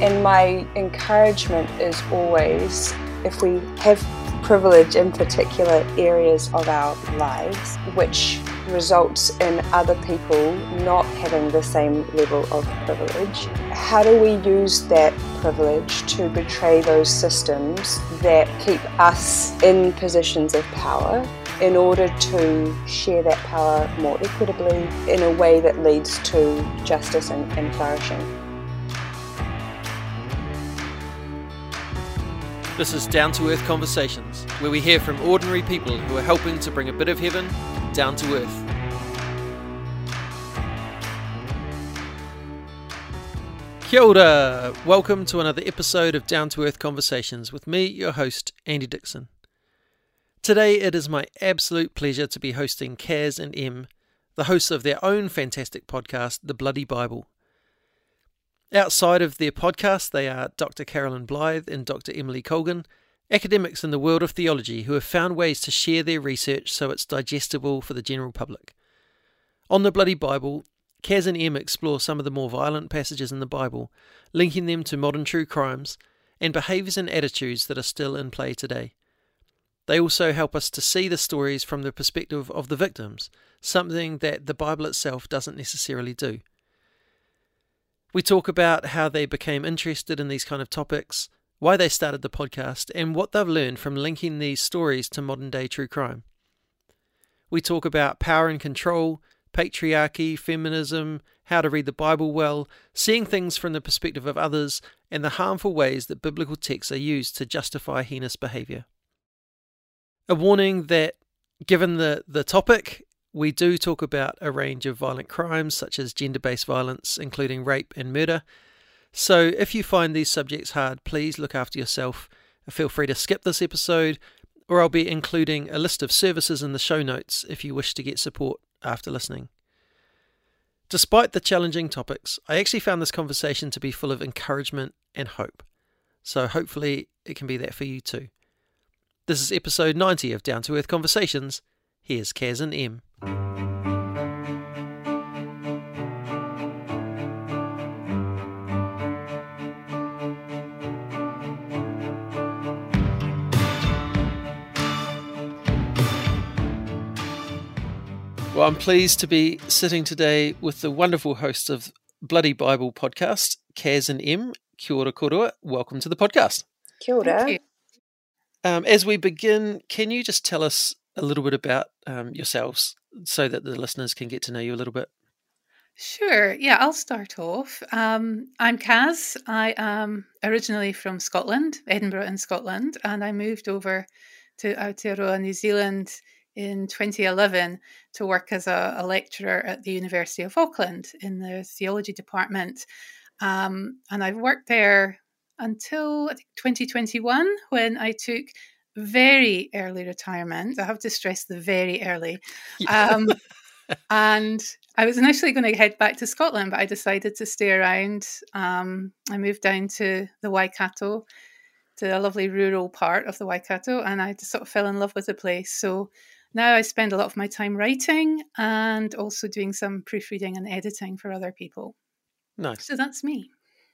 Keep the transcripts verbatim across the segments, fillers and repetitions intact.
And my encouragement is always, if we have privilege in particular areas of our lives, which results in other people not having the same level of privilege, how do we use that privilege to betray those systems that keep us in positions of power in order to share that power more equitably in a way that leads to justice and, and flourishing? This is Down to Earth Conversations, where we hear from ordinary people who are helping to bring a bit of heaven down to earth. Kia ora! Welcome to another episode of Down to Earth Conversations with me, your host, Andy Dixon. Today it is my absolute pleasure to be hosting Kaz and Em, the hosts of their own fantastic podcast, The Bloody Bible. Outside of their podcast, they are Doctor Carolyn Blythe and Doctor Emily Colgan, academics in the world of theology who have found ways to share their research so it's digestible for the general public. On The Bloody Bible, Kaz and Em explore some of the more violent passages in the Bible, linking them to modern true crimes and behaviours and attitudes that are still in play today. They also help us to see the stories from the perspective of the victims, something that the Bible itself doesn't necessarily do. We talk about how they became interested in these kind of topics, why they started the podcast, and what they've learned from linking these stories to modern-day true crime. We talk about power and control, patriarchy, feminism, how to read the Bible well, seeing things from the perspective of others, and the harmful ways that biblical texts are used to justify heinous behaviour. A warning that, given the, the topic, we do talk about a range of violent crimes such as gender-based violence, including rape and murder. So if you find these subjects hard, please look after yourself. Feel free to skip this episode, or I'll be including a list of services in the show notes if you wish to get support after listening. Despite the challenging topics, I actually found this conversation to be full of encouragement and hope. So hopefully it can be that for you too. This is episode ninety of Down to Earth Conversations. Here's Kaz and Em. Well, I'm pleased to be sitting today with the wonderful hosts of Bloody Bible podcast, Kaz and Em. Kia ora korua. Welcome to the podcast. Kia ora. Thank you. Um, as we begin, can you just tell us a little bit about um, yourselves so that the listeners can get to know you a little bit? Sure. Yeah, I'll start off. Um, I'm Kaz. I am originally from Scotland, Edinburgh in Scotland, and I moved over to Aotearoa, New Zealand in twenty eleven to work as a, a lecturer at the University of Auckland in the theology department. Um, and I've worked there until I think twenty twenty-one, when I took very early retirement. I have to stress the very early. Um, and I was initially going to head back to Scotland, but I decided to stay around. Um, I moved down to the Waikato, to a lovely rural part of the Waikato, and I just sort of fell in love with the place. So now I spend a lot of my time writing and also doing some proofreading and editing for other people. Nice. So that's me.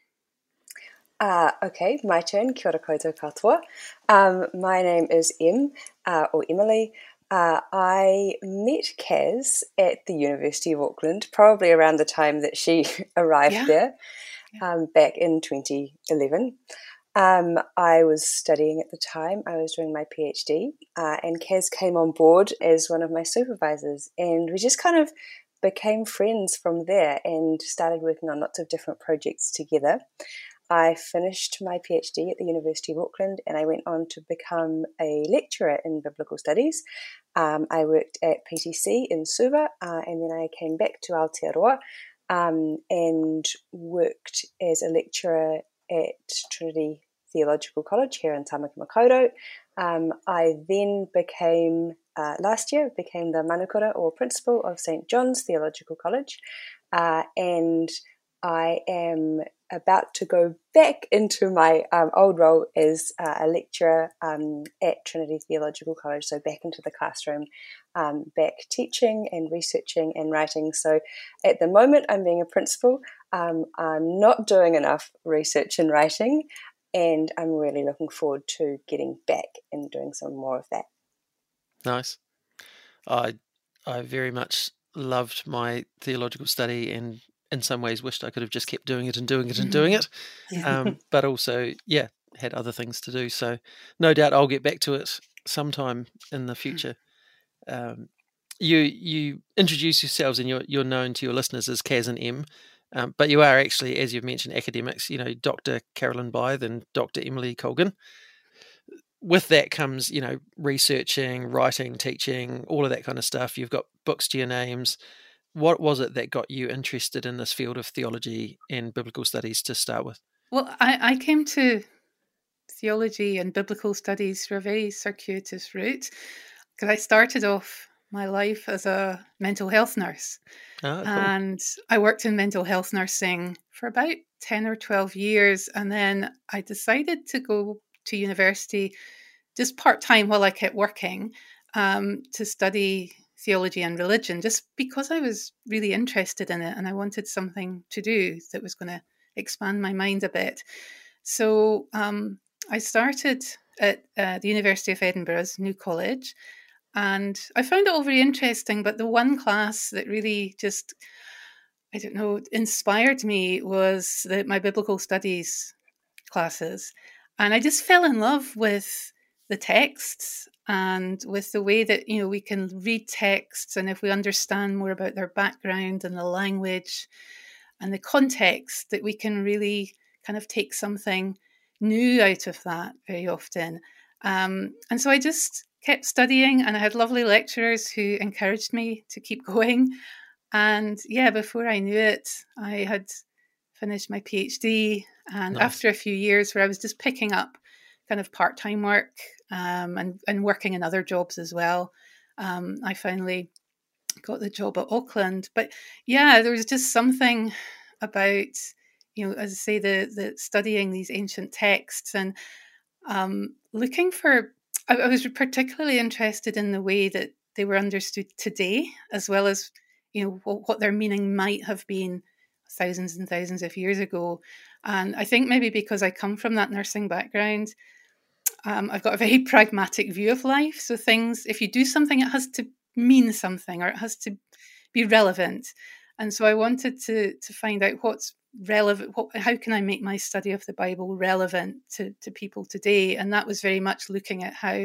Uh, okay, my turn. Kia ora koutou katoa. Um, my name is Em, uh, or Emily. Uh, I met Kaz at the University of Auckland, probably around the time that she arrived Yeah. there, Yeah. um, back in twenty eleven. Um, I was studying at the time. I was doing my PhD, uh, and Kaz came on board as one of my supervisors, and we just kind of became friends from there and started working on lots of different projects together. I finished my PhD at the University of Auckland, and I went on to become a lecturer in biblical studies. Um, I worked at P T C in Suva, uh, and then I came back to Aotearoa um, and worked as a lecturer at Trinity Theological College here in Tamaki Makaurau. Um, I then became, uh, last year, became the manukura or principal of Saint John's Theological College, uh, and I am about to go back into my um, old role as uh, a lecturer um, at Trinity Theological College, so back into the classroom, um, back teaching and researching and writing. So at the moment I'm being a principal, Um, I'm not doing enough research and writing, and I'm really looking forward to getting back and doing some more of that. Nice. I I very much loved my theological study, and in some ways wished I could have just kept doing it and doing it and doing it. Yeah. Um, but also, yeah, had other things to do. So no doubt I'll get back to it sometime in the future. Um, you you introduce yourselves, and you're you're known to your listeners as Kaz and Em, um, but you are actually, as you've mentioned, academics. You know, Doctor Carolyn Bythe and Doctor Emily Colgan. With that comes, you know, researching, writing, teaching, all of that kind of stuff. You've got books to your names. What was it that got you interested in this field of theology and biblical studies to start with? Well, I, I came to theology and biblical studies through a very circuitous route, because I started off my life as a mental health nurse. Oh, cool. And I worked in mental health nursing for about ten or twelve years. And then I decided to go to university just part-time while I kept working, um, to study theology and religion, just because I was really interested in it and I wanted something to do that was going to expand my mind a bit. So um, I started at uh, the University of Edinburgh's New College, and I found it all very interesting. But the one class that really just, I don't know, inspired me was the, my biblical studies classes. And I just fell in love with the texts and with the way that, you know, we can read texts, and if we understand more about their background and the language and the context, that we can really kind of take something new out of that very often. Um, and so I just kept studying, and I had lovely lecturers who encouraged me to keep going. And yeah, before I knew it, I had finished my PhD. And Nice. After a few years where I was just picking up kind of part-time work um, and, and working in other jobs as well, um, I finally got the job at Auckland. But yeah, there was just something about, you know, as I say, the the studying these ancient texts and um, looking for, I, I was particularly interested in the way that they were understood today, as well as, you know, what, what their meaning might have been thousands and thousands of years ago. And I think maybe because I come from that nursing background, um, I've got a very pragmatic view of life. So things, if you do something, it has to mean something, or it has to be relevant. And so I wanted to to find out what's relevant, what, how can I make my study of the Bible relevant to, to people today? And that was very much looking at how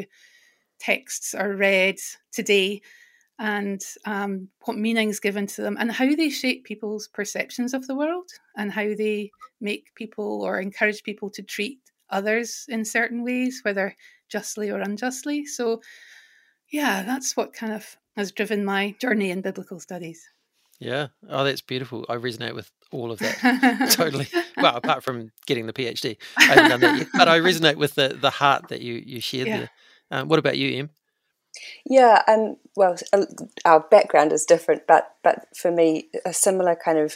texts are read today, and um, what meaning's given to them, and how they shape people's perceptions of the world, and how they make people or encourage people to treat others in certain ways, whether justly or unjustly. So yeah, that's what kind of has driven my journey in biblical studies. Yeah. Oh, that's beautiful. I resonate with all of that. Totally. Well, apart from getting the PhD, I haven't done that yet. But I resonate with the, the heart that you, you shared Yeah. there. Um, what about you, Em? Yeah, um, well, our background is different, but but for me, a similar kind of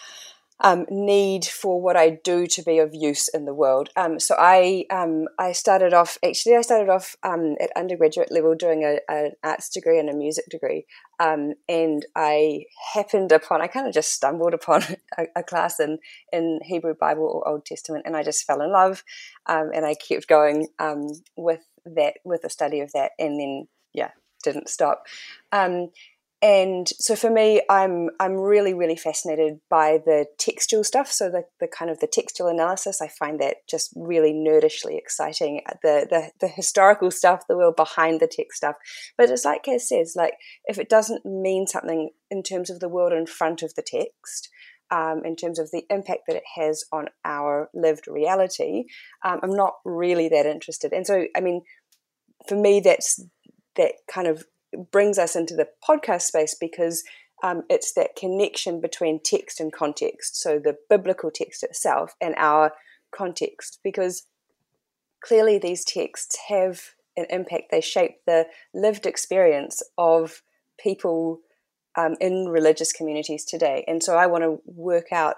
um, need for what I do to be of use in the world. Um, so I um, I started off, actually I started off um, at undergraduate level doing a, an arts degree and a music degree, um, and I happened upon, I kind of just stumbled upon a, a class in, in Hebrew Bible or Old Testament, and I just fell in love, um, and I kept going um, with that, with the study of that, and then yeah, didn't stop. Um, and so for me, I'm I'm really, really fascinated by the textual stuff. So the, the kind of the textual analysis, I find that just really nerdishly exciting. The, the the historical stuff, the world behind the text stuff. But it's like Kaz says, like if it doesn't mean something in terms of the world in front of the text, um, in terms of the impact that it has on our lived reality, um, I'm not really that interested. And so, I mean, for me, that's that kind of brings us into the podcast space, because um, it's that connection between text and context, so the biblical text itself and our context, because clearly these texts have an impact. They shape the lived experience of people um, in religious communities today. And so I want to work out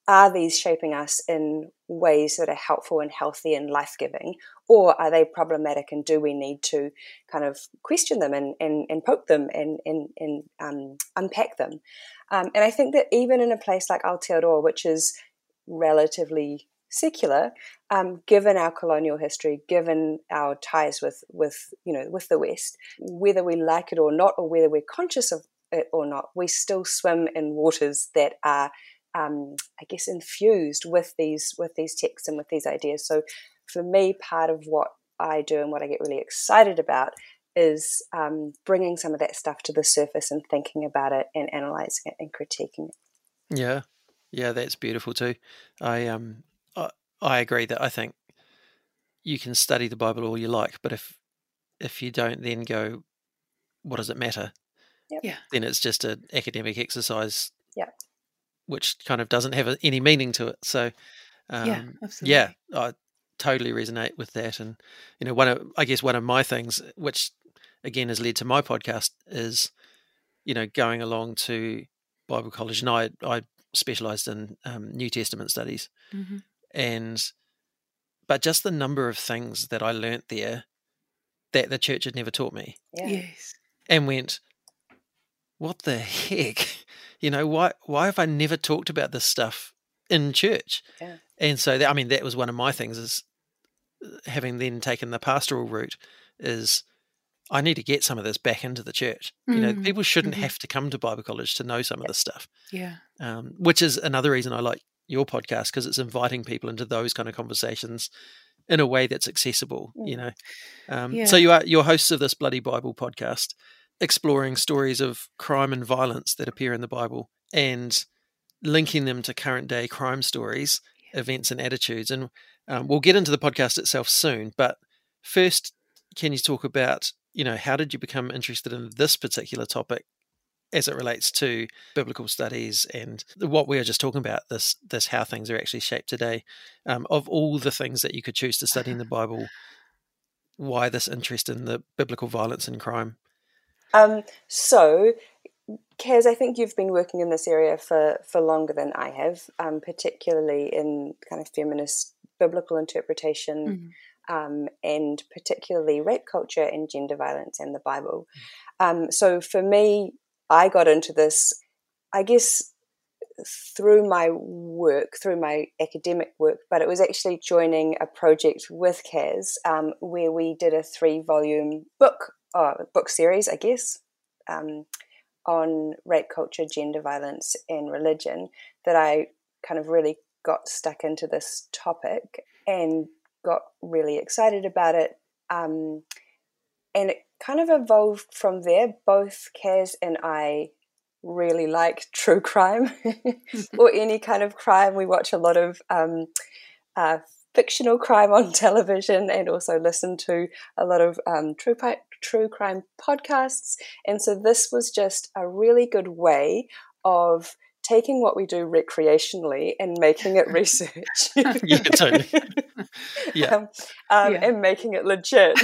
are these shaping us in ways that are helpful and healthy and life-giving, or are they problematic, and do we need to kind of question them and, and, and poke them and, and, and um, unpack them? Um, and I think that even in a place like Aotearoa, which is relatively secular, um, given our colonial history, given our ties with, with you know with the West, whether we like it or not, or whether we're conscious of it or not, we still swim in waters that are, um, I guess, infused with these with these texts and with these ideas. So, for me, part of what I do and what I get really excited about is um, bringing some of that stuff to the surface and thinking about it and analysing it and critiquing it. Yeah, yeah, that's beautiful too. I um, I, I agree that I think you can study the Bible all you like, but if if you don't then go, what does it matter? Yep. Yeah. Then it's just an academic exercise, yeah, which kind of doesn't have any meaning to it. So, um, Yeah, absolutely. yeah, I totally resonate with that. And you know, one of I guess one of my things, which again has led to my podcast, is you know going along to Bible college, and I I specialised in um, New Testament studies, Mm-hmm. and but just the number of things that I learnt there that the church had never taught me, yeah, Yes. and went, what the heck? You know, why why have I never talked about this stuff in church? yeah, And so, that, I mean, that was one of my things, is having then taken the pastoral route, is I need to get some of this back into the church. You know, Mm-hmm. people shouldn't Mm-hmm. have to come to Bible college to know some of this stuff, Yeah. um, which is another reason I like your podcast, because it's inviting people into those kind of conversations in a way that's accessible, Mm. you know. Um, Yeah. So you are you're hosts of this Bloody Bible podcast, exploring stories of crime and violence that appear in the Bible and linking them to current day crime stories, events and attitudes. And um, we'll get into the podcast itself soon. But first, can you talk about, you know, how did you become interested in this particular topic as it relates to biblical studies and what we were just talking about, this this how things are actually shaped today? Um, of all the things that you could choose to study in the Bible, why this interest in the biblical violence and crime? Um, so, Kaz, I think you've been working in this area for, for longer than I have, um, particularly in kind of feminist biblical interpretation, Mm-hmm. um, and particularly rape culture and gender violence and the Bible. Um, so for me, I got into this, I guess, through my work, through my academic work, but it was actually joining a project with Kaz, um, where we did a three-volume book, uh, book series, I guess, um, on rape culture, gender violence, and religion, that I kind of really got stuck into this topic and got really excited about it. Um, and it kind of evolved from there. Both Kaz and I really like true crime or any kind of crime. We watch a lot of um, uh, fictional crime on television and also listen to a lot of um, true, true crime podcasts. And so this was just a really good way of taking what we do recreationally and making it research. Yeah, totally. Yeah. Um, um, Yeah. and making it legit.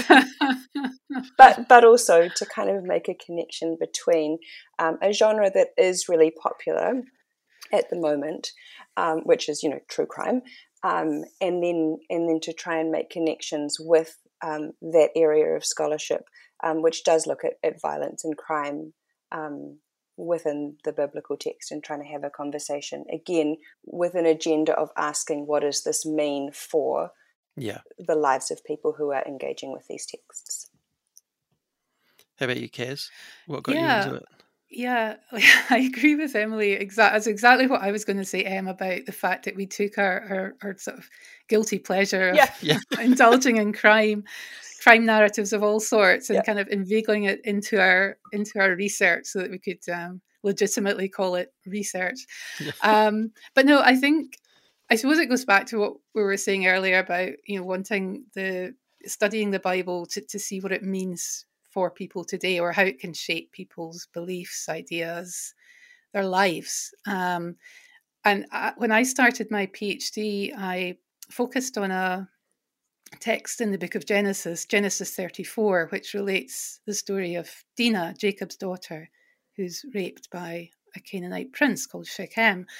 but but also to kind of make a connection between um, a genre that is really popular at the moment, um, which is, you know, true crime, um, and then and then to try and make connections with um, that area of scholarship, um, which does look at, at violence and crime um, within the biblical text, and trying to have a conversation, again, with an agenda of asking, what does this mean for Yeah. the lives of people who are engaging with these texts? How about you, Kaz? What got Yeah. you into it? Yeah, I agree with Emily. Exactly, that's exactly what I was going to say, Em, about the fact that we took our, our, our sort of guilty pleasure of Yeah. Yeah. indulging in crime, crime narratives of all sorts, and Yeah. kind of inveigling it into our into our research so that we could um, legitimately call it research. Yeah. Um, but no, I think I suppose it goes back to what we were saying earlier about, you know, wanting the studying the Bible to, to see what it means for people today, or how it can shape people's beliefs, ideas, their lives. Um, and I, when I started my PhD, I focused on a text in the book of Genesis, Genesis thirty-four, which relates the story of Dinah, Jacob's daughter, who's raped by a Canaanite prince called Shechem.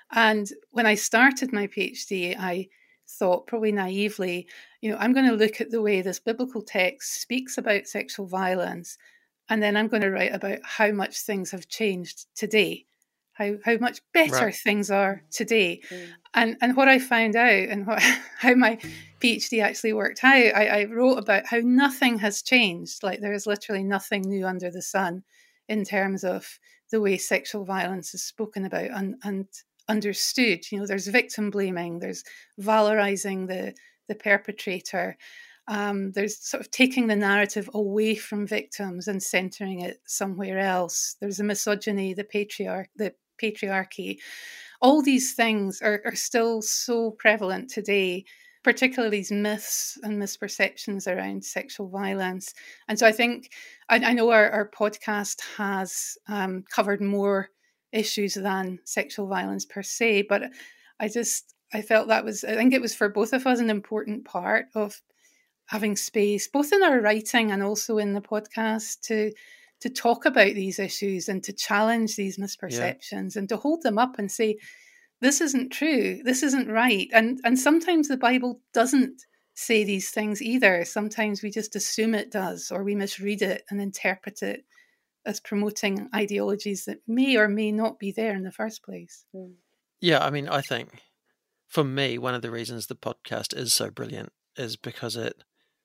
And when I started my PhD, I thought, probably naively, you know, I'm going to look at the way this biblical text speaks about sexual violence, and then I'm going to write about how much things have changed today, how how much better Right. things are today. Mm. And and what I found out, and what, how my PhD actually worked out, I, I wrote about how nothing has changed. Like, there is literally nothing new under the sun in terms of the way sexual violence is spoken about and, and understood. You know, there's victim blaming, there's valorizing the, the perpetrator. Um, there's sort of taking the narrative away from victims and centering it somewhere else. There's the misogyny, the patriarch, the patriarchy. All these things are, are still so prevalent today, particularly these myths and misperceptions around sexual violence. And so I think, I, I know our, our podcast has um, covered more issues than sexual violence per se, but I just, I felt that was, I think it was for both of us an important part of having space, both in our writing and also in the podcast, to to talk about these issues and to challenge these misperceptions, yeah. and to hold them up and say, this isn't true, this isn't right. And and sometimes the Bible doesn't say these things either. Sometimes we just assume it does, or we misread it and interpret it as promoting ideologies that may or may not be there in the first place. Yeah, I mean, I think for me, one of the reasons the podcast is so brilliant is because it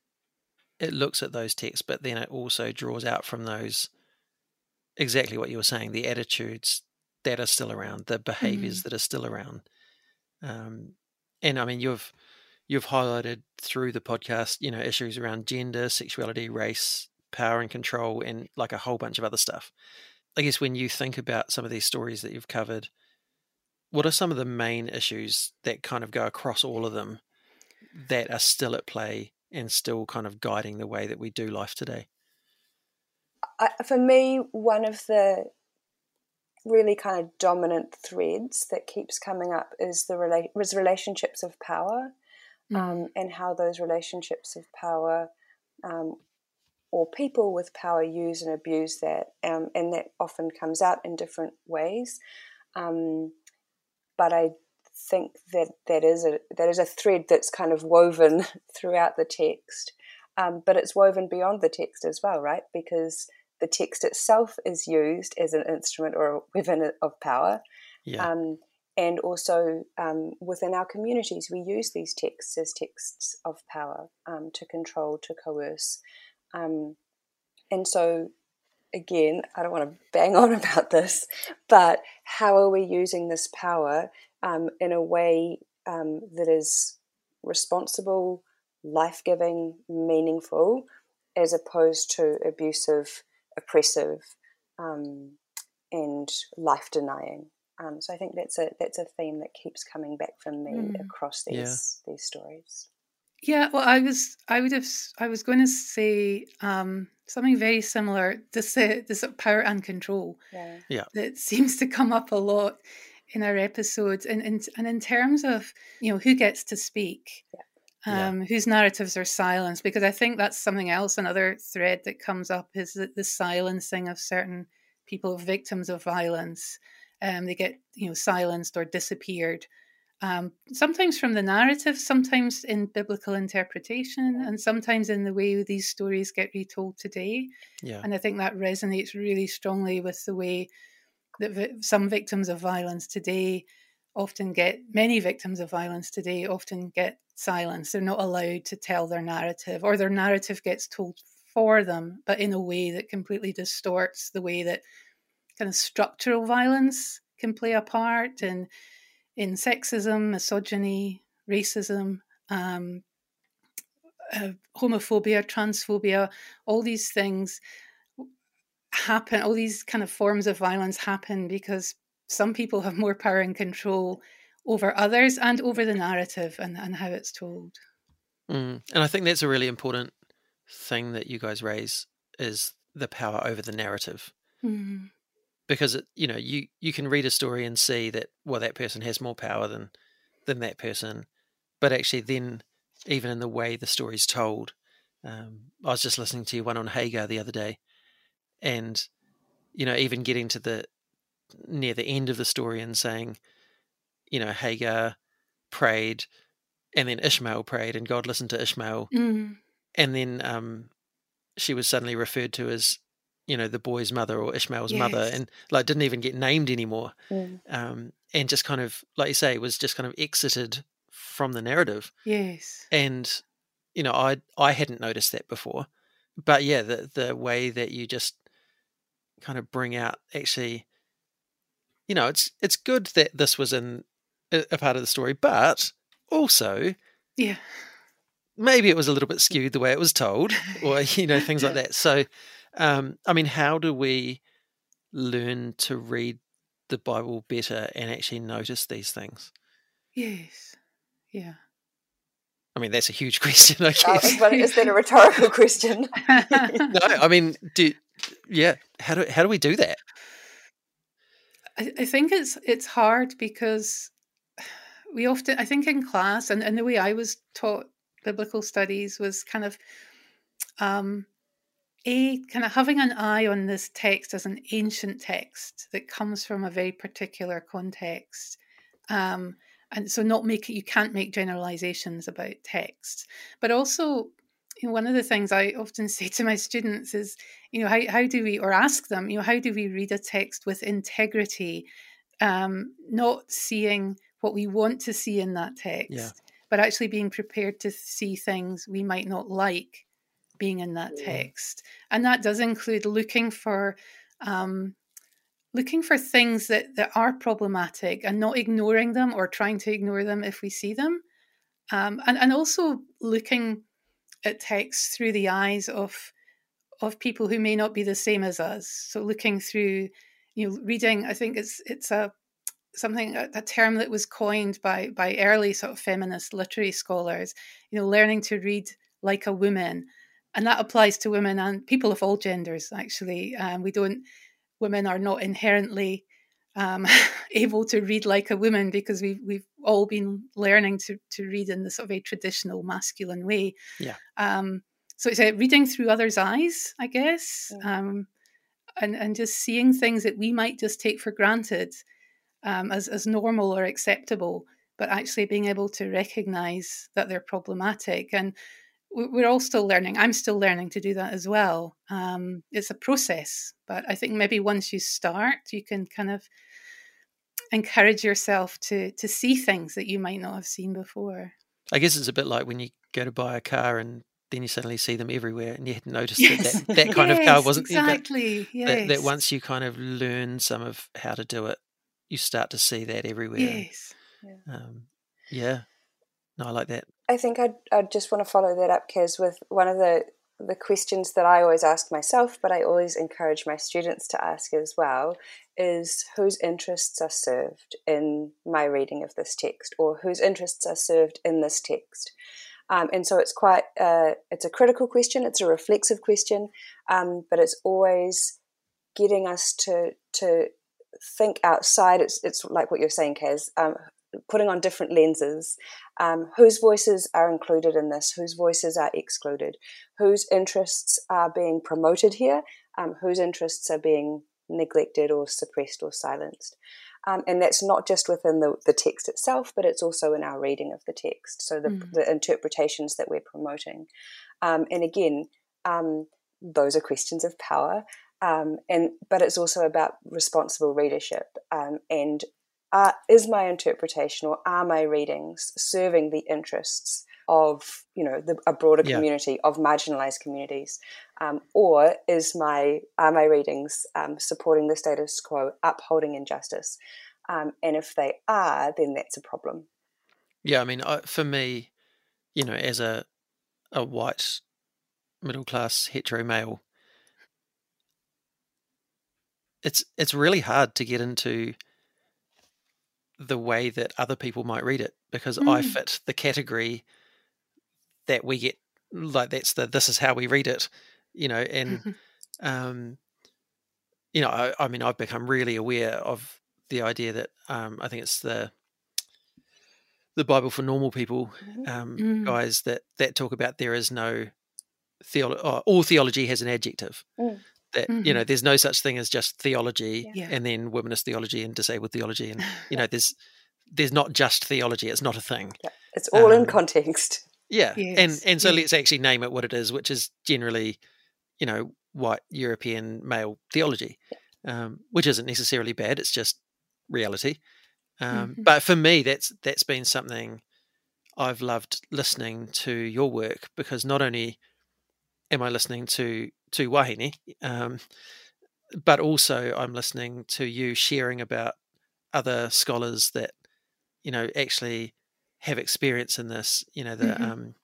it looks at those texts, but then it also draws out from those exactly what you were saying, the attitudes that are still around, the behaviors mm. that are still around. Um, and I mean, you've you've highlighted through the podcast, you know, issues around gender, sexuality, race, power and control, and like a whole bunch of other stuff. I guess when you think about some of these stories that you've covered, what are some of the main issues that kind of go across all of them that are still at play and still kind of guiding the way that we do life today? I, for me, one of the really kind of dominant threads that keeps coming up is the rela- is relationships of power, mm. um, and how those relationships of power, um, or people with power, use and abuse that, um, and that often comes out in different ways. Um, but I think that that is a that is a thread that's kind of woven throughout the text, um, but it's woven beyond the text as well, right? Because the text itself is used as an instrument or a weapon of power. Yeah. Um, and also um, within our communities, we use these texts as texts of power, um, to control, to coerce. Um, and so, again, I don't want to bang on about this, but how are we using this power um, in a way um, that is responsible, life-giving, meaningful, as opposed to abusive, oppressive, um, and life-denying. Um, so I think that's a that's a theme that keeps coming back from me mm. across these yeah. these stories. Yeah, well, I was I would have I was going to say um, something very similar. This uh, this power and control. Yeah. yeah, that seems to come up a lot in our episodes, and and and in terms of, you know, who gets to speak. Yeah. Um, yeah. Whose narratives are silenced, because I think that's something else. Another thread that comes up is that the silencing of certain people, victims of violence. Um, they get, you know, silenced or disappeared. Um, sometimes from the narrative, sometimes in biblical interpretation, and sometimes in the way these stories get retold today. Yeah. And I think that resonates really strongly with the way that vi- some victims of violence today often get, many victims of violence today often get silenced. They're not allowed to tell their narrative, or their narrative gets told for them, but in a way that completely distorts the way that kind of structural violence can play a part in in sexism, misogyny, racism, um, uh, homophobia, transphobia. All these things happen, all these kind of forms of violence happen because some people have more power and control over others and over the narrative and, and how it's told. Mm. And I think that's a really important thing that you guys raise, is the power over the narrative. Mm. Because, it, you know, you, you can read a story and see that, well, that person has more power than than that person. But actually then, even in the way the story's told, um, I was just listening to one on Hagar the other day, and, you know, even getting to the near the end of the story and saying, you know, Hagar prayed, and then Ishmael prayed, and God listened to Ishmael, Mm. and then um, she was suddenly referred to as, you know, the boy's mother or Ishmael's Yes. mother, and like didn't even get named anymore, Mm. um, and just kind of, like you say, was just kind of exited from the narrative. Yes. And you know, I I hadn't noticed that before, but yeah, the the way that you just kind of bring out, actually, you know, it's it's good that this was in a, a part of the story, but also Yeah. maybe it was a little bit skewed the way it was told, or you know, things like that. So, um, I mean, how do we learn to read the Bible better and actually notice these things? Yes. Yeah. I mean, that's a huge question, I Uh, guess. but is that a rhetorical question? No, I mean, do yeah, how do how do we do that? I, I think it's it's hard because we often, I think in class, and, and the way I was taught biblical studies was kind of um, a kind of having an eye on this text as an ancient text that comes from a very particular context. Um, and so not make it, you can't make generalizations about text. But also, you know, one of the things I often say to my students is, you know, how, how do we, or ask them, you know, how do we read a text with integrity, um, not seeing what we want to see in that text, Yeah. but actually being prepared to see things we might not like being in that text. And that does include looking for um, looking for things that, that are problematic and not ignoring them or trying to ignore them if we see them. Um, and, and also looking at text through the eyes of of people who may not be the same as us. So looking through, you know, reading, I think it's it's a something, a, a term that was coined by by early sort of feminist literary scholars, you know, learning to read like a woman. And that applies to women and people of all genders, actually. Um, we don't, women are not inherently um, able to read like a woman because we've, we've all been learning to, to read in the sort of a traditional masculine way. Yeah. Um, so it's a reading through others' eyes, I guess, Mm. um, and, and just seeing things that we might just take for granted um, as, as normal or acceptable, but actually being able to recognize that they're problematic. And we're all still learning. I'm still learning to do that as well. Um, it's a process, but I think maybe once you start, you can kind of encourage yourself to to see things that you might not have seen before. I guess it's a bit like when you go to buy a car and then you suddenly see them everywhere, and you hadn't noticed Yes. that that, that kind yes, of car wasn't exactly. there. But yes. that, that once you kind of learn some of how to do it, you start to see that everywhere. Yes. And, um, yeah. No, I like that. I think I'd, I'd just want to follow that up, Kaz, with one of the, the questions that I always ask myself, but I always encourage my students to ask as well, is whose interests are served in my reading of this text, or whose interests are served in this text. Um, and so it's quite, uh, it's a critical question, it's a reflexive question, um, but it's always getting us to to think outside. It's it's like what you're saying, Kaz, um, putting on different lenses. Um, whose voices are included in this? Whose voices are excluded? Whose interests are being promoted here? Um, whose interests are being neglected or suppressed or silenced? Um, and that's not just within the, the text itself, but it's also in our reading of the text, so the, mm. the interpretations that we're promoting. Um, and again, um, those are questions of power, um, and but it's also about responsible readership. Um, and uh, is my interpretation, or are my readings serving the interests of, you know, the, a broader yeah. community, of marginalized communities, um, or is my are my readings um, supporting the status quo, upholding injustice? Um, and if they are, then that's a problem. Yeah, I mean, I, for me, you know, as a a white middle class hetero male, it's it's really hard to get into the way that other people might read it, because mm. I fit the category that we get, like that's the this is how we read it, you know, and um, you know, I, I mean, I've become really aware of the idea that um, I think it's the the Bible for Normal People um, mm. guys that that talk about there is no theology. Oh, all theology has an adjective. Mm. That mm-hmm. you know, there's no such thing as just theology, yeah. and then womanist theology and disabled theology, and you know, there's there's not just theology. It's not a thing. Yeah. It's all um, in context. Yeah. Yes. And and so yes. let's actually name it what it is, which is generally, you know, white European male theology, um, which isn't necessarily bad. It's just reality. Um, Mm-hmm. But for me, that's that's been something I've loved listening to your work, because not only am I listening to to Wahine, um, but also I'm listening to you sharing about other scholars that, you know, actually have experience in this. You know, the Mm-hmm. um,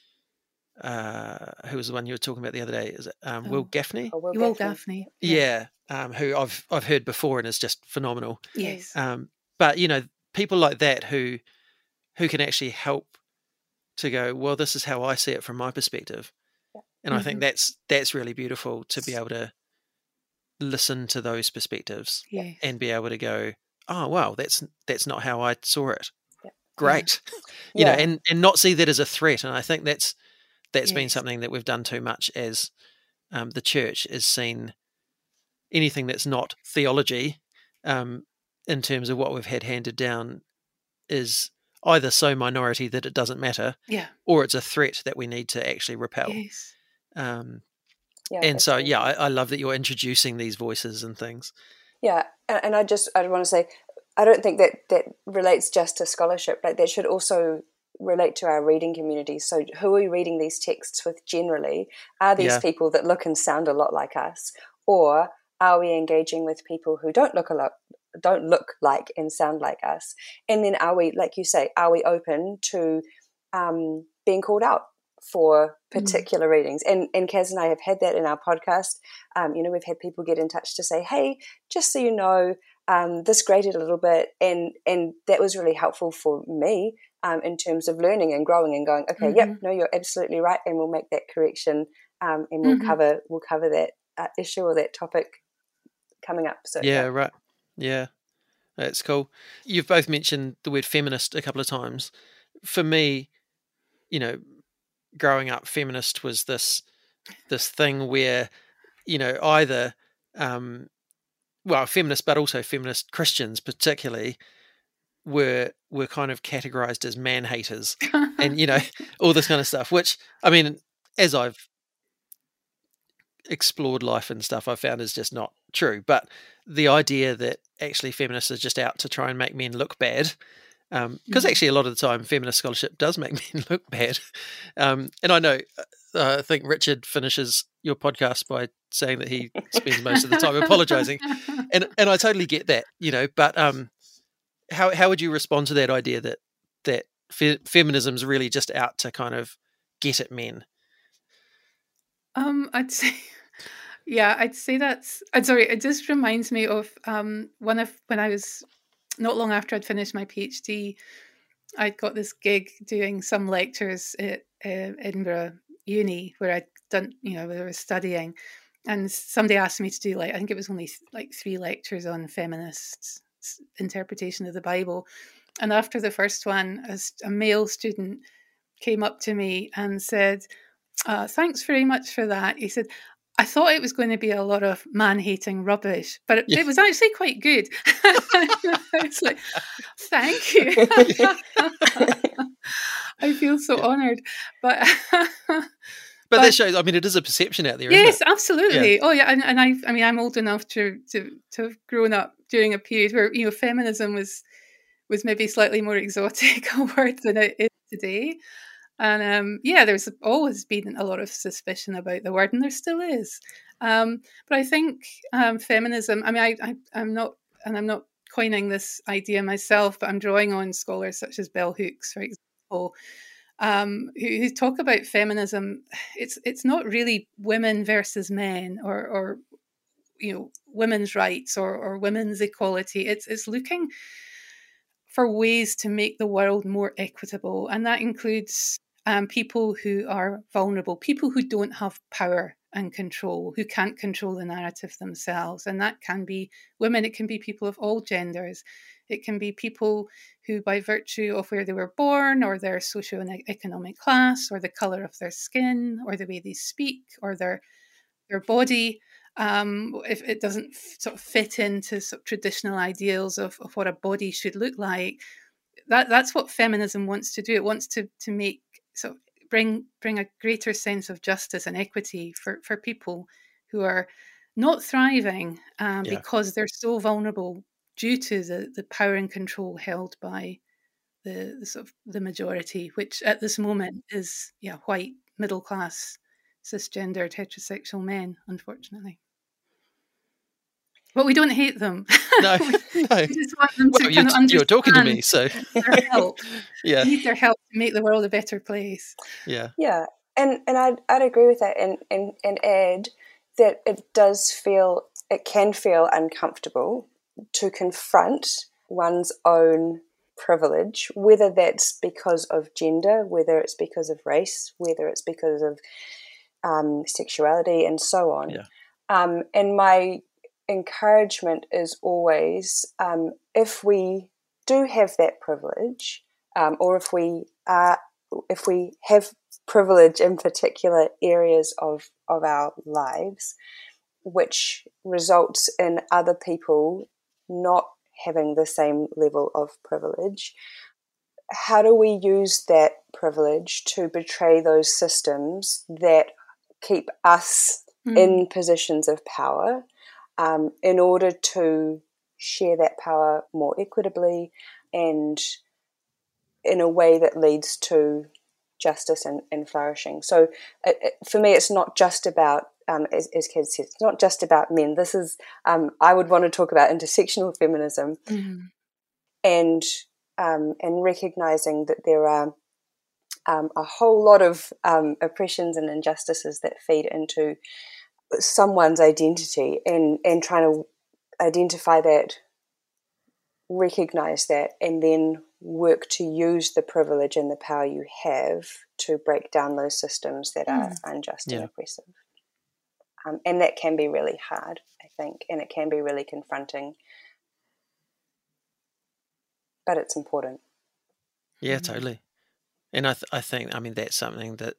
uh, who was the one you were talking about the other day? Is it um, Oh. Will Gaffney? Oh, Will, Will Gaffney. Gaffney. Yeah. Yeah, um, who I've I've heard before and is just phenomenal. Yes. Um, but you know, people like that who who can actually help to go, well, this is how I see it from my perspective, Yeah. and I Mm-hmm. think that's that's really beautiful to be able to listen to those perspectives Yes. and be able to go, oh wow, that's that's not how I saw it. Yeah. Great, Yeah. you Yeah. know, and and not see that as a threat. And I think that's that's Yes. been something that we've done too much as um, the church is seen anything that's not theology, um, in terms of what we've had handed down, is either so minority that it doesn't matter, Yeah. or it's a threat that we need to actually repel. Yes. Um, Yeah, and so, absolutely. yeah, I, I love that you're introducing these voices and things. Yeah, and, and I just I want to say, I don't think that that relates just to scholarship. Like, that should also relate to our reading community. So who are we reading these texts with generally? Are these Yeah. people that look and sound a lot like us, or are we engaging with people who don't look a lot, don't look like and sound like us? And then are we, like you say, are we open to um, being called out for particular mm. readings? And and Kaz and I have had that in our podcast. Um, you know, we've had people get in touch to say, hey, just so you know, um, this graded a little bit, and and that was really helpful for me um, in terms of learning and growing and going, okay, mm-hmm. yep, no, you're absolutely right, and we'll make that correction, um, and we'll mm-hmm. cover we'll cover that uh, issue or that topic coming up. So yeah, yeah. right, yeah, that's cool. You've both mentioned the word feminist a couple of times. For me, you know, growing up, feminist was this this thing where, you know, either um, well, feminists, but also feminist Christians particularly, were were kind of categorized as man haters, and you know, all this kind of stuff. Which, I mean, as I've explored life and stuff, I found is just not true. But the idea that actually feminists are just out to try and make men look bad, because um, mm-hmm. actually a lot of the time feminist scholarship does make men look bad. Um, and I know, uh, I think Richard finishes your podcast by saying that he spends most of the time apologizing, and and I totally get that, you know. But um, how how would you respond to that idea that that fe- feminism's really just out to kind of get at men? Um, I'd say, yeah, I'd say that's. I'm sorry, it just reminds me of um one of when I was not long after I'd finished my PhD, I'd got this gig doing some lectures at uh, Edinburgh Uni where I'd done, you know, where I was studying, and somebody asked me to do like I think it was only th- like three lectures on feminist interpretation of the Bible, and after the first one, a, a male student came up to me and said, uh, "Thanks very much for that." He said, I thought it was going to be a lot of man-hating rubbish, but it, yeah. it was actually quite good. It's like, thank you. I feel so yeah. honoured. But but, but that shows, I mean, it is a perception out there, isn't yes, it? absolutely. Yeah. Oh, yeah. And, and I I mean, I'm old enough to, to, to have grown up during a period where, you know, feminism was was maybe slightly more exotic a word than it is today. And um, yeah, there's always been a lot of suspicion about the word, and there still is. Um, but I think um, feminism, I mean, I, I, I'm not, and I'm not coining this idea myself, but I'm drawing on scholars such as Bell Hooks, for example, um, who, who talk about feminism. It's it's not really women versus men, or, or you know, women's rights or, or women's equality. It's it's looking for ways to make the world more equitable, and that includes um, people who are vulnerable, people who don't have power and control, who can't control the narrative themselves. And that can be women, it can be people of all genders, it can be people who, by virtue of where they were born, or their socio-economic class, or the colour of their skin, or the way they speak, or their their body, um, if it doesn't f- sort of fit into sort of traditional ideals of, of what a body should look like, that that's what feminism wants to do. It wants to to make so bring bring a greater sense of justice and equity for for people who are not thriving um, Yeah. because they're so vulnerable due to the the power and control held by the, the sort of the majority, which at this moment is yeah white middle class cisgendered heterosexual men, unfortunately. But we don't hate them. No, we, no. we just want them Well, to you, kind of understand you're talking to me, so their help. yeah, We need their help to make the world a better place. yeah, Yeah, and and I'd I'd agree with that, and and and add that it does feel it can feel uncomfortable to confront one's own privilege, whether that's because of gender, whether it's because of race, whether it's because of um, sexuality, and so on. yeah, um, and my encouragement is always, um, if we do have that privilege, um, or if we are, if we have privilege in particular areas of, of our lives, which results in other people not having the same level of privilege, how do we use that privilege to betray those systems that keep us mm. in positions of power, um, in order to share that power more equitably and in a way that leads to justice and, and flourishing? So it, it, for me, it's not just about, um, as, as Kaz said, it's not just about men. This is, um, I would want to talk about intersectional feminism mm. and um, and recognizing that there are um, a whole lot of um, oppressions and injustices that feed into someone's identity, and, and trying to identify that, recognize that, and then work to use the privilege and the power you have to break down those systems that are mm. unjust yeah. and oppressive. Um, and that can be really hard, I think, and it can be really confronting. But it's important. Yeah, totally. And I, th- I think, I mean, that's something that,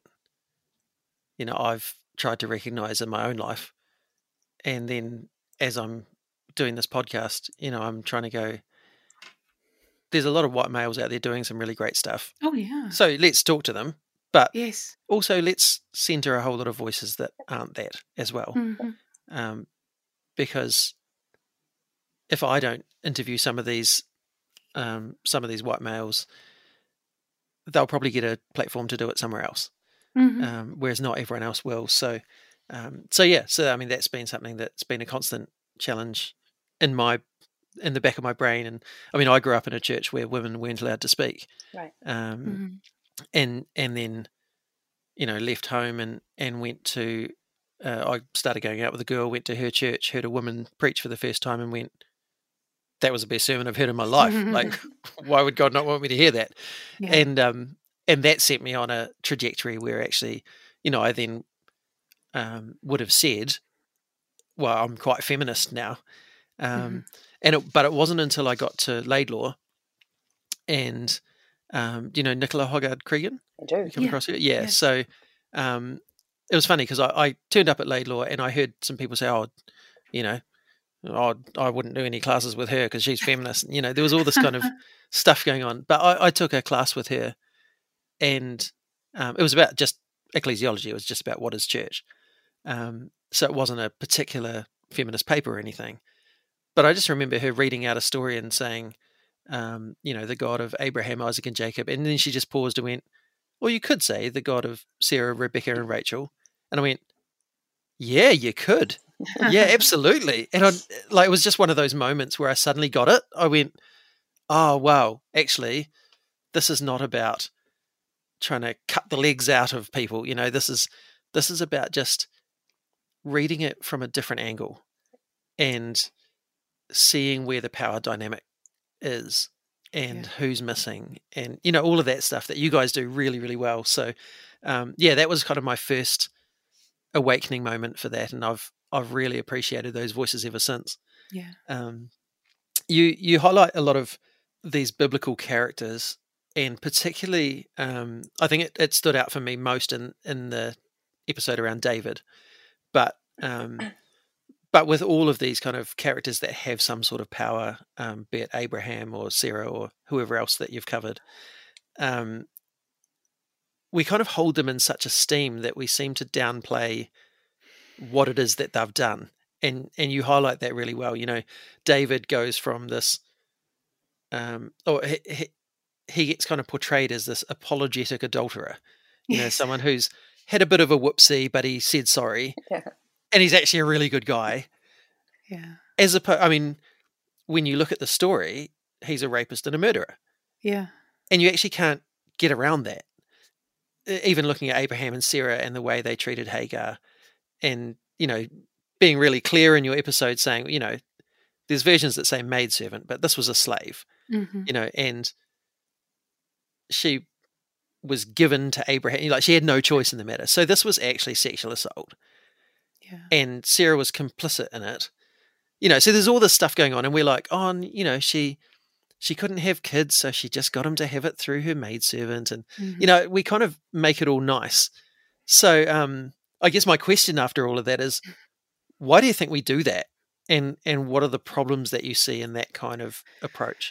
you know, I've tried to recognize in my own life. And then as I'm doing this podcast, you know, I'm trying to go, there's a lot of white males out there doing some really great stuff. Oh, yeah. So let's talk to them. But yes. also let's center a whole lot of voices that aren't that as well. Mm-hmm. Um, because if I don't interview some of these, um, some of these white males, they'll probably get a platform to do it somewhere else. Mm-hmm. Um, whereas not everyone else will. So, um, so yeah, so, I mean, that's been something that's been a constant challenge in my, in the back of my brain. And I mean, I grew up in a church where women weren't allowed to speak. Right. Um, mm-hmm. and, and then, you know, left home and, and went to, uh, I started going out with a girl, went to her church, heard a woman preach for the first time and went, that was the best sermon I've heard in my life. Like, why would God not want me to hear that? Yeah. And, um, and that set me on a trajectory where actually, you know, I then, um, would have said, well, I'm quite feminist now. Um, mm-hmm. and, it, but it wasn't until I got to Laidlaw and, um, do you know Nicola Hoggard-Cregan? I do. You come yeah. across her? Yeah. yeah. So, um, it was funny because I, I turned up at Laidlaw and I heard some people say, oh, you know, oh, I wouldn't do any classes with her because she's feminist. You know, there was all this kind of stuff going on. But I, I took a class with her and um, it was about just ecclesiology. It was just about what is church. Um, so it wasn't a particular feminist paper or anything. But I just remember her reading out a story and saying, um, you know, the God of Abraham, Isaac, and Jacob. And then she just paused and went, well, you could say the God of Sarah, Rebecca, and Rachel. And I went, yeah, you could. Yeah, absolutely. And I, like, it was just one of those moments where I suddenly got it. I went, oh, wow, actually, this is not about trying to cut the legs out of people. You know, this is, this is about just reading it from a different angle and seeing where the power dynamic is and yeah. who's missing and, you know, all of that stuff that you guys do really, really well. So, um, yeah, that was kind of my first awakening moment for that. And I've, I've really appreciated those voices ever since. Yeah. Um, you, you highlight a lot of these biblical characters and particularly, um, I think it, it stood out for me most in, in the episode around David, but, um, but with all of these kind of characters that have some sort of power, um, be it Abraham or Sarah or whoever else that you've covered, um, we kind of hold them in such esteem that we seem to downplay what it is that they've done. And and you highlight that really well. You know, David goes from this, um, or he, he, he gets kind of portrayed as this apologetic adulterer, you know, Yes. someone who's had a bit of a whoopsie, but he said sorry. Yeah. And he's actually a really good guy. Yeah. As opposed, I mean, when you look at the story, he's a rapist and a murderer. Yeah. And you actually can't get around that. Even looking at Abraham and Sarah and the way they treated Hagar, and, you know, being really clear in your episode saying, you know, there's versions that say maidservant, but this was a slave, Mm-hmm. you know, and she was given to Abraham. Like, she had no choice in the matter. So this was actually sexual assault. Yeah. And Sarah was complicit in it. You know, so there's all this stuff going on, and we're like, oh, you know, she she couldn't have kids, so she just got him to have it through her maidservant. And, Mm-hmm. you know, we kind of make it all nice. So um, I guess my question after all of that is, why do you think we do that? And and what are the problems that you see in that kind of approach?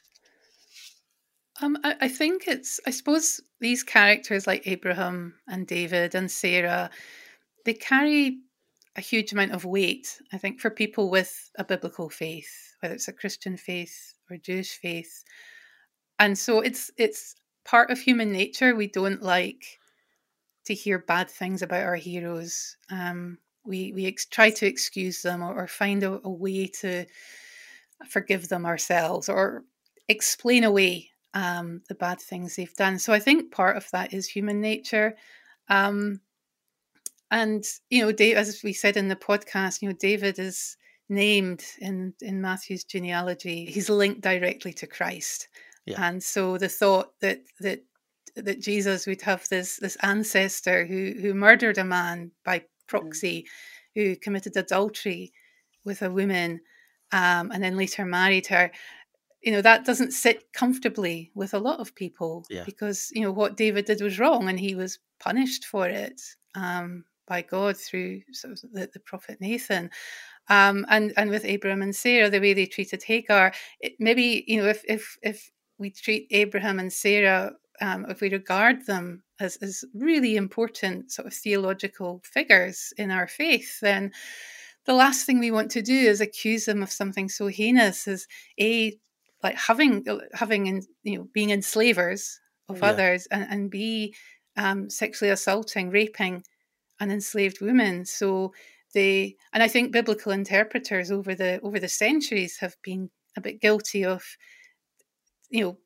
Um, I, I think it's, I suppose these characters like Abraham and David and Sarah, they carry a huge amount of weight, I think, for people with a biblical faith, whether it's a Christian faith or Jewish faith. And so it's it's part of human nature. We don't like to hear bad things about our heroes. Um, we we ex- try to excuse them, or, or find a, a way to forgive them ourselves, or explain away um, the bad things they've done. So I think part of that is human nature. Um, and, you know, Dave, as we said in the podcast, you know, David is named in, in Matthew's genealogy. He's linked directly to Christ. Yeah. And so the thought that that that Jesus would have this this ancestor who who murdered a man by proxy, mm. who committed adultery with a woman, um, and then later married her, you know, that doesn't sit comfortably with a lot of people, yeah. because, you know, what David did was wrong, and he was punished for it um, by God through sort of the, the prophet Nathan. Um, and and with Abraham and Sarah, the way they treated Hagar, it, maybe, you know, if if if we treat Abraham and Sarah, um, if we regard them as, as really important sort of theological figures in our faith, then the last thing we want to do is accuse them of something so heinous as a like having having you know being enslavers of yeah. others, and, and b um, sexually assaulting, raping an enslaved woman. So they, and I think biblical interpreters over the over the centuries have been a bit guilty of, you know,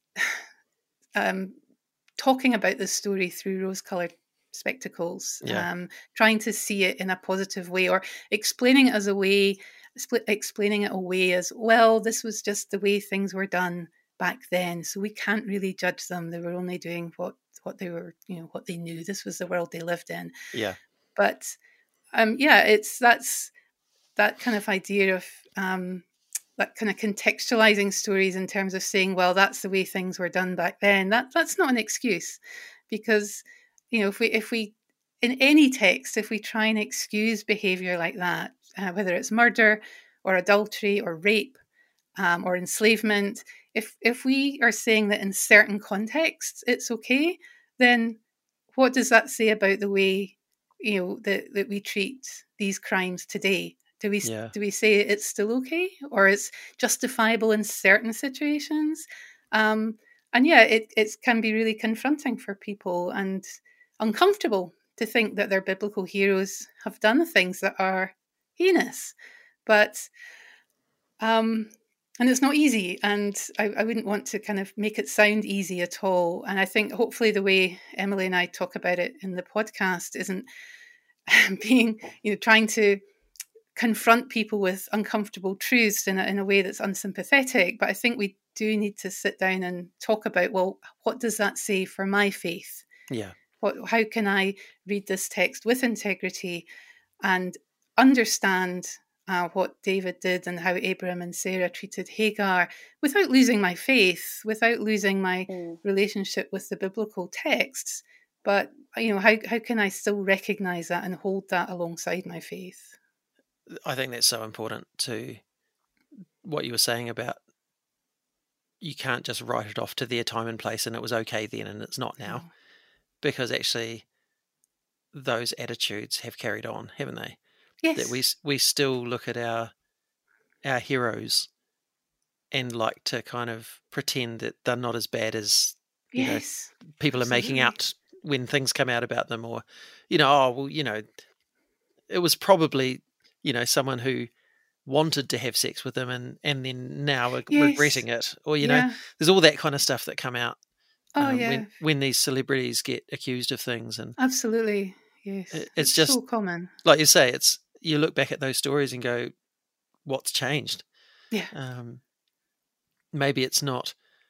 um, talking about this story through rose-colored spectacles, yeah. um, trying to see it in a positive way, or explaining it as a way, explaining it away as, well, this was just the way things were done back then, so we can't really judge them. They were only doing what what they were, you know, what they knew. This was the world they lived in. Yeah. But um, yeah, it's that's that kind of idea of um, that kind of contextualizing stories in terms of saying, well, that's the way things were done back then. That that's not an excuse, because, you know, if we if we in any text, if we try and excuse behavior like that, uh, whether it's murder or adultery or rape um, or enslavement, if if we are saying that in certain contexts it's okay, then what does that say about the way, you know, that that we treat these crimes today? Do we yeah. do we say it's still okay, or it's justifiable in certain situations? Um, and yeah, it it can be really confronting for people and uncomfortable to think that their biblical heroes have done things that are heinous. But um, and it's not easy, and I, I wouldn't want to kind of make it sound easy at all. And I think hopefully the way Emily and I talk about it in the podcast isn't being, you know, trying to confront people with uncomfortable truths in a, in a way that's unsympathetic. But I think we do need to sit down and talk about, well, what does that say for my faith? Yeah. What, how can I read this text with integrity and understand uh, what David did and how Abraham and Sarah treated Hagar without losing my faith, without losing my mm. relationship with the biblical texts? But, you know, how, how can I still recognize that and hold that alongside my faith? I think that's so important to what you were saying about you can't just write it off to their time and place and it was okay then and it's not now, No. because actually those attitudes have carried on, haven't they? Yes. That we we still look at our our heroes and like to kind of pretend that they're not as bad as you yes. know people absolutely. are making out when things come out about them, or you know, oh well, you know, it was probably you know someone who wanted to have sex with them and and then now are Yes. regretting it, or you Yeah. know, there's all that kind of stuff that come out Oh um, yeah. when when these celebrities get accused of things, and Absolutely. Yes. it, It's, it's just so common. like you say, it's you look back at those stories and go, what's changed? Yeah. Um, maybe it's not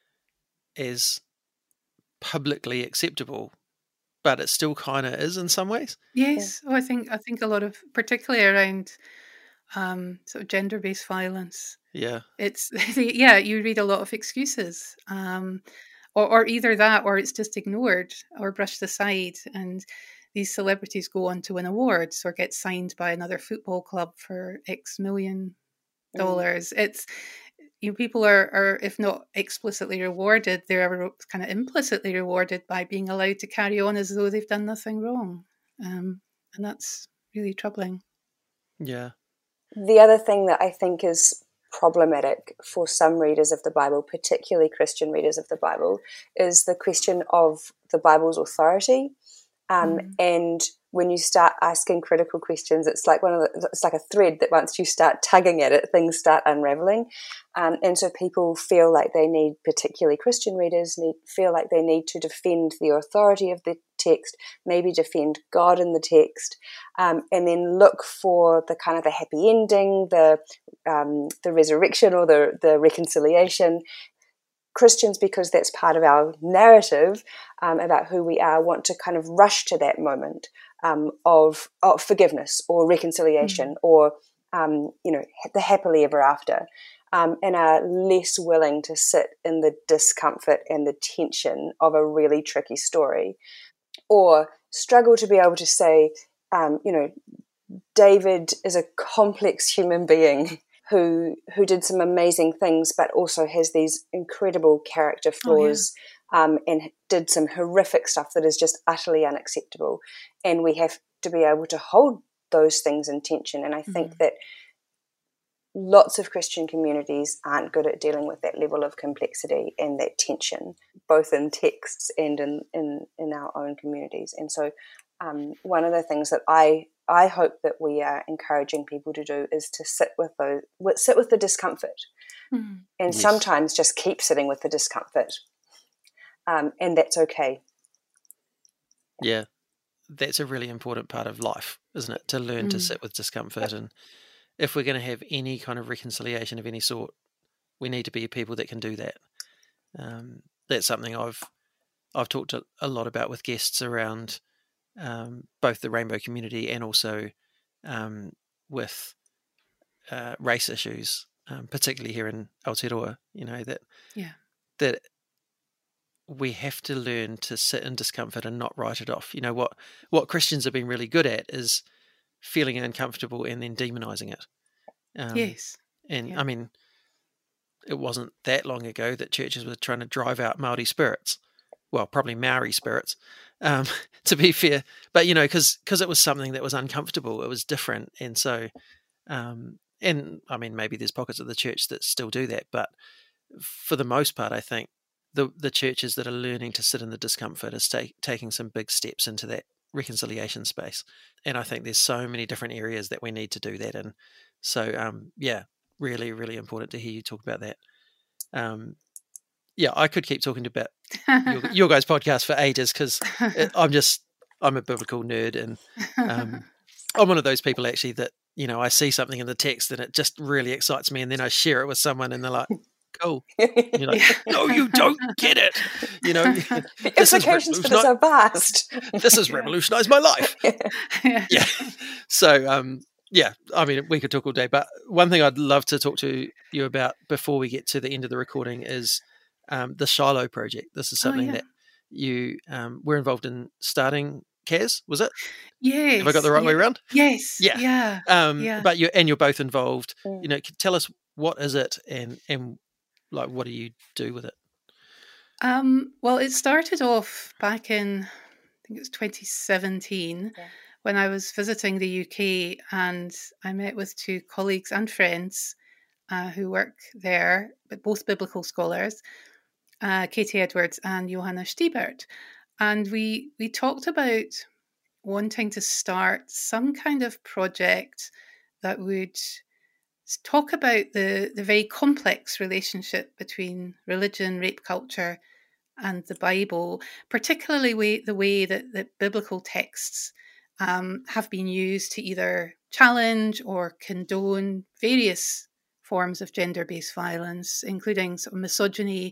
as publicly acceptable, but it still kind of is in some ways. Yes. Oh, I think I think a lot of, particularly around um, sort of gender-based violence. Yeah. It's yeah, you read a lot of excuses, um, or or either that, or it's just ignored or brushed aside, and these celebrities go on to win awards or get signed by another football club for X million dollars. Mm. It's you know, people are, are, if not explicitly rewarded, they're kind of implicitly rewarded by being allowed to carry on as though they've done nothing wrong, um, and that's really troubling. Yeah. The other thing that I think is problematic for some readers of the Bible, particularly Christian readers of the Bible, is the question of the Bible's authority. Um, mm. And when you start asking critical questions, it's like one of the, it's like a thread that once you start tugging at it, things start unraveling. Um, and so people feel like they need, particularly Christian readers, need feel like they need to defend the authority of the text, maybe defend God in the text, um, and then look for the kind of the happy ending, the um, the resurrection or the the reconciliation. Christians, because that's part of our narrative um, about who we are, want to kind of rush to that moment um, of, of forgiveness or reconciliation mm. or, um, you know, the happily ever after, um, and are less willing to sit in the discomfort and the tension of a really tricky story, or struggle to be able to say, um, you know, David is a complex human being who who did some amazing things, but also has these incredible character flaws oh, yeah. um, and did some horrific stuff that is just utterly unacceptable. And we have to be able to hold those things in tension. And I think mm-hmm. that lots of Christian communities aren't good at dealing with that level of complexity and that tension, both in texts and in, in, in our own communities. And so um, one of the things that I I hope that we are encouraging people to do is to sit with those, sit with the discomfort, mm. and yes. sometimes just keep sitting with the discomfort, um, and that's okay. Yeah, that's a really important part of life, isn't it? To learn mm. to sit with discomfort, and if we're going to have any kind of reconciliation of any sort, we need to be people that can do that. Um, that's something I've I've talked a, a lot about with guests around. Um, both the rainbow community and also um, with uh, race issues, um, particularly here in Aotearoa, you know, that yeah. that we have to learn to sit in discomfort and not write it off. You know, what, what Christians have been really good at is feeling uncomfortable and then demonizing it. Um, yes. And, yeah. I mean, it wasn't that long ago that churches were trying to drive out Māori spirits. Well, probably Maori spirits, um, to be fair. But, you know, because because it was something that was uncomfortable. It was different. And so, um, and I mean, maybe there's pockets of the church that still do that. But for the most part, I think the the churches that are learning to sit in the discomfort are take, taking some big steps into that reconciliation space. And I think there's so many different areas that we need to do that in. So, um, yeah, really, really important to hear you talk about that. Um Yeah, I could keep talking about your, your guys' podcast for ages because I'm just, I'm a biblical nerd, and um, I'm one of those people actually that, you know, I see something in the text and it just really excites me, and then I share it with someone and they're like, cool. And you're like, no, you don't get it. You know, the implications for this are vast. This has revolutionized my life. yeah. yeah. So, um, yeah, I mean, we could talk all day, but one thing I'd love to talk to you about before we get to the end of the recording is Um, the Shiloh project. This is something oh, yeah. that you um, were involved in starting Kaz, was it? Yes. Have I got the right yeah, way around? Yes. Yeah. Yeah. Um, Yeah. But you and you're both involved. Mm. You know, tell us, what is it, and and like what do you do with it? Um, well, it started off back in, I think it was twenty seventeen, Yeah. when I was visiting the U K, and I met with two colleagues and friends uh, who work there, but both biblical scholars, uh, Katie Edwards and Johanna Stiebert. And we we talked about wanting to start some kind of project that would talk about the, the very complex relationship between religion, rape culture, and the Bible, particularly way, the way that, that biblical texts um, have been used to either challenge or condone various forms of gender-based violence, including sort of misogyny,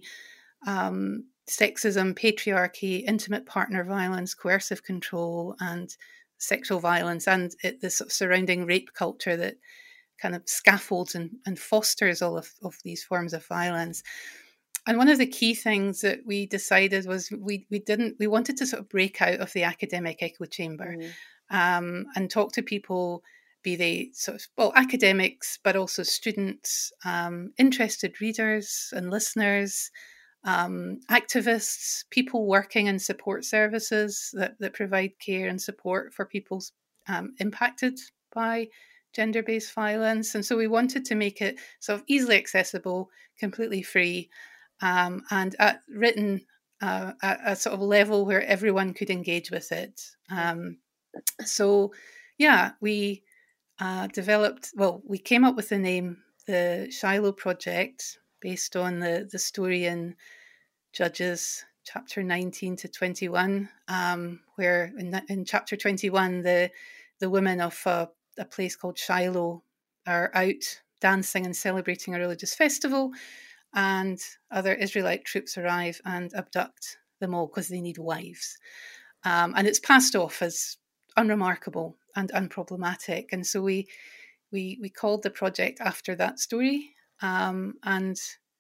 um, sexism, patriarchy, intimate partner violence, coercive control, and sexual violence, and it, the sort of surrounding rape culture that kind of scaffolds and, and fosters all of, of these forms of violence. And one of the key things that we decided was we we didn't we wanted to sort of break out of the academic echo chamber, mm. um, and talk to people, be they sort of well academics, but also students, um, interested readers and listeners, um, activists, people working in support services that that provide care and support for people um, impacted by gender-based violence. And so we wanted to make it sort of easily accessible, completely free. Um, and at, written uh, at a sort of level where everyone could engage with it. Um, so, yeah, we uh, developed, well, we came up with the name, the Shiloh Project, based on the, the story in Judges chapter nineteen to twenty-one, um, where in, in chapter twenty-one, the, the women of a, a place called Shiloh are out dancing and celebrating a religious festival. And other Israelite troops arrive and abduct them all because they need wives. Um, and it's passed off as unremarkable and unproblematic. And so we we we called the project after that story, um, and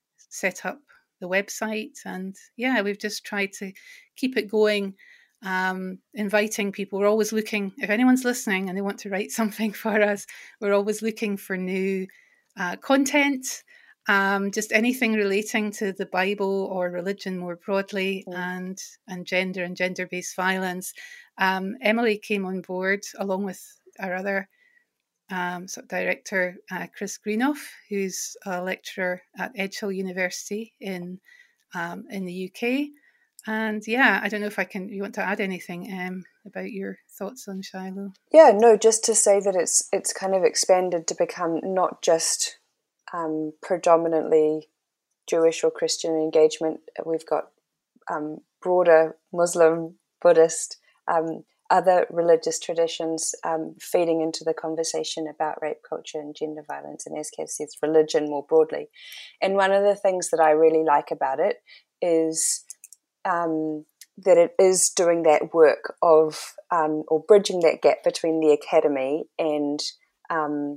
set up the website. And yeah, we've just tried to keep it going, um, inviting people. We're always looking, if anyone's listening and they want to write something for us, we're always looking for new uh, content. Um, just anything relating to the Bible or religion more broadly, mm. and and gender and gender-based violence. Um, Emily came on board along with our other um, sort of director, uh, Chris Greenough, who's a lecturer at Edgehill University in um, in the U K. And yeah, I don't know if I can. You want to add anything um, about your thoughts on Shiloh? Yeah, no, just to say that it's it's kind of expanded to become not just Um, predominantly Jewish or Christian engagement. We've got um, broader Muslim, Buddhist, um, other religious traditions um, feeding into the conversation about rape culture and gender violence, and as Kev says, religion more broadly. And one of the things that I really like about it is um, that it is doing that work of um, or bridging that gap between the academy and um,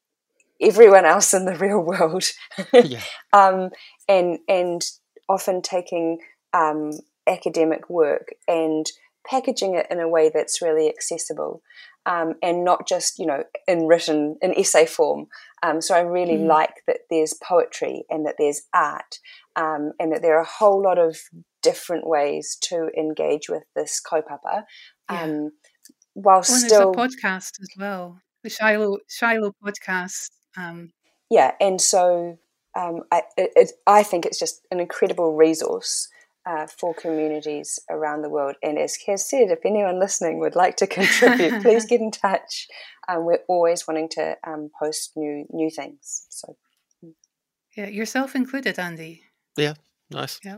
everyone else in the real world. yeah. um, and and often taking um, academic work and packaging it in a way that's really accessible, um, and not just, you know, in written, in essay form. Um, so I really mm. like that there's poetry and that there's art, um, and that there are a whole lot of different ways to engage with this kaupapa, um, yeah. while well, still... there's a podcast as well, the Shiloh, Shiloh podcast. Um, yeah, and so um, I, it, it, I think it's just an incredible resource uh, for communities around the world. And as Kaz said, if anyone listening would like to contribute, please get in touch. Um, we're always wanting to um, post new new things. So, yeah, yourself included, Andy. Yeah, nice. Yeah,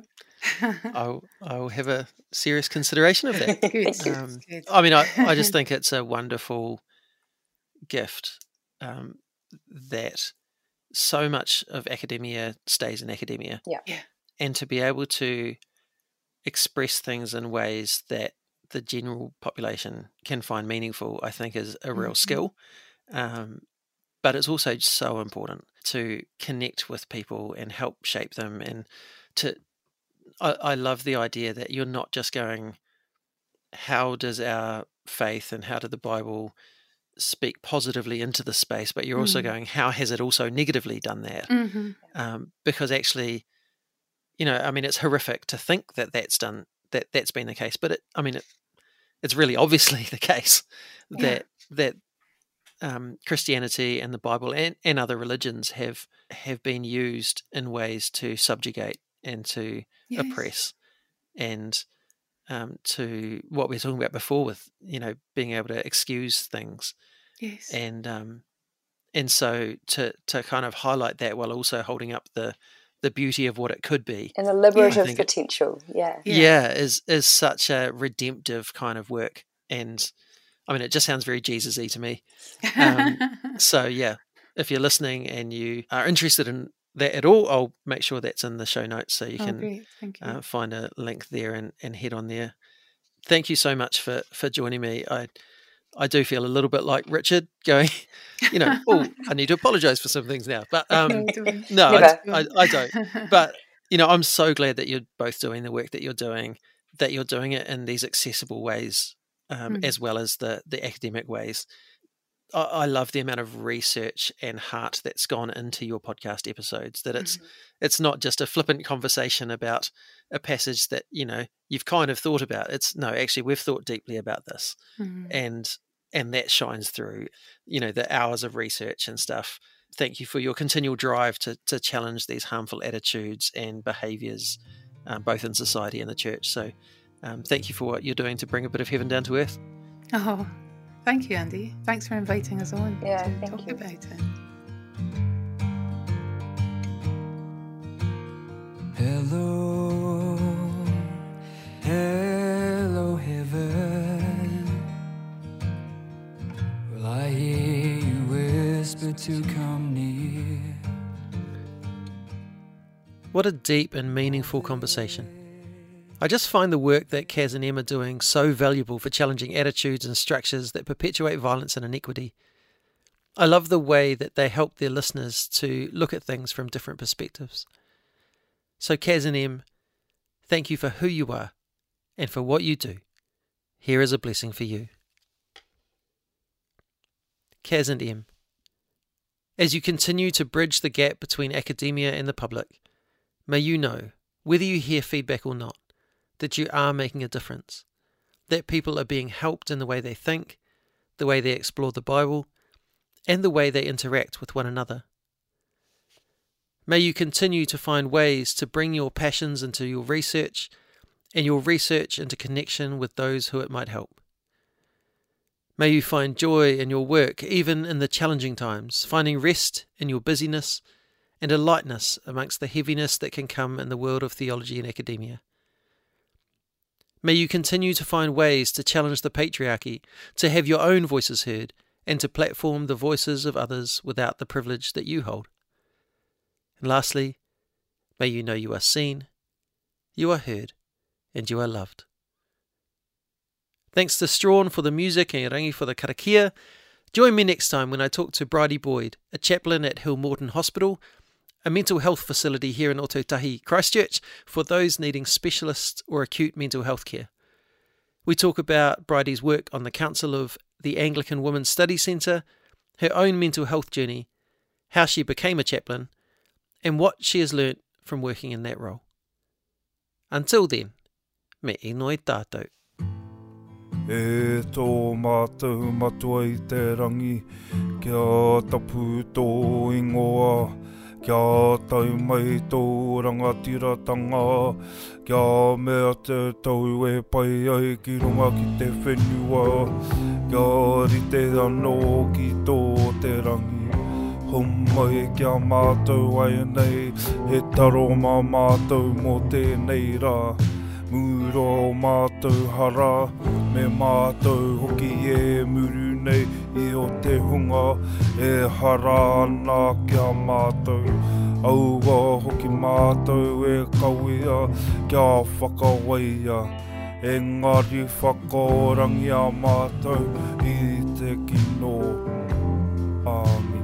I'll I'll have a serious consideration of that. Good. Um, Good. I mean, I, I just think it's a wonderful gift. Um, that so much of academia stays in academia. Yeah. yeah. And to be able to express things in ways that the general population can find meaningful, I think is a real mm-hmm. skill. Um, but it's also so important to connect with people and help shape them. And to, I, I love the idea that you're not just going, how does our faith and how did the Bible speak positively into the space, but you're also Mm. going, how has it also negatively done that? Mm-hmm. Um, because actually, you know, I mean, it's horrific to think that that's done, that that's been the case, but it, I mean, it, it's really obviously the case that, Yeah. that um, Christianity and the Bible and, and other religions have, have been used in ways to subjugate and to Yes. oppress, and um, to what we were talking about before with, you know, being able to excuse things. Yes. And um, and so to to kind of highlight that while also holding up the the beauty of what it could be, And the liberative it- potential, yeah. yeah, Yeah. is is such a redemptive kind of work. And I mean, it just sounds very Jesus-y to me. Um, so yeah, if you're listening and you are interested in that at all, I'll make sure that's in the show notes so you Oh, can great. Thank you. uh, find a link there and, and head on there. Thank you so much for for joining me. I I do feel a little bit like Richard going, you know, oh, I need to apologize for some things now. But um, No, don't. no, I, Never. I, I don't. But, you know, I'm so glad that you're both doing the work that you're doing, that you're doing it in these accessible ways, um, Mm. as well as the, the academic ways. I, I love the amount of research and heart that's gone into your podcast episodes, that it's Mhm. it's not just a flippant conversation about a passage that, you know, you've kind of thought about. It's no, actually, we've thought deeply about this. Mhm. And and that shines through, you know, the hours of research and stuff. Thank you for your continual drive to to challenge these harmful attitudes and behaviors, um, both in society and the church. So um, thank you for what you're doing to bring a bit of heaven down to earth. Oh, thank you, Andy. Thanks for inviting us on Yeah, to thank talk you. about it. Hello, hello heaven. Will I hear you whisper to come near? What a deep and meaningful conversation. I just find the work that Kaz and Em are doing so valuable for challenging attitudes and structures that perpetuate violence and inequity. I love the way that they help their listeners to look at things from different perspectives. So Kaz and Em, thank you for who you are and for what you do. Here is a blessing for you. Kaz and Em, as you continue to bridge the gap between academia and the public, may you know, whether you hear feedback or not, that you are making a difference, that people are being helped in the way they think, the way they explore the Bible, and the way they interact with one another. May you continue to find ways to bring your passions into your research, and your research into connection with those who it might help. May you find joy in your work, even in the challenging times, finding rest in your busyness and a lightness amongst the heaviness that can come in the world of theology and academia. May you continue to find ways to challenge the patriarchy, to have your own voices heard, and to platform the voices of others without the privilege that you hold. And lastly, may you know you are seen, you are heard, and you are loved. Thanks to Strawn for the music and Rangi for the karakia. Join me next time when I talk to Bridie Boyd, a chaplain at Hill Morton Hospital, a mental health facility here in Ōtautahi, Christchurch, for those needing specialist or acute mental health care. We talk about Bridie's work on the Council of the Anglican Women's Study Centre, her own mental health journey, how she became a chaplain, and what she has learnt from working in that role. Until then, me inoi tātou. E tō mātou matua i te rangi, kia tapu tō ingoa, kia tau mai tō rangatiratanga, kia mea te tau e pai ai ki runga ki te whenua, kia rite anō ki tō te rangi. Homai kia mātou ai nei, he taro mā mātou mō tēnei rā. Muro o mātou hara, me mātou hoki e muru nei i o te hunga, e hara ana kia mātou. Aua hoki mātou e kawea, kia whakawaia, engari whakaorangi a mātou i te kino. Amen.